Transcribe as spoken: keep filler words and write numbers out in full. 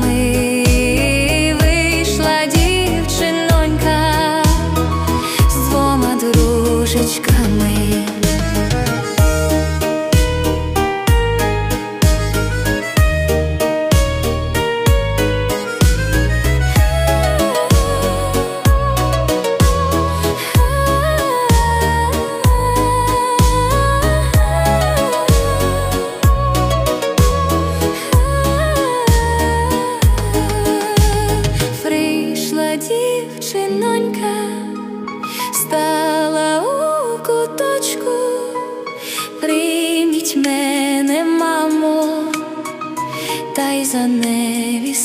Вийшла дівчинонька з двома дружечками. Дівчинонька стала у куточку, прийміть мене, мамо, та й за нею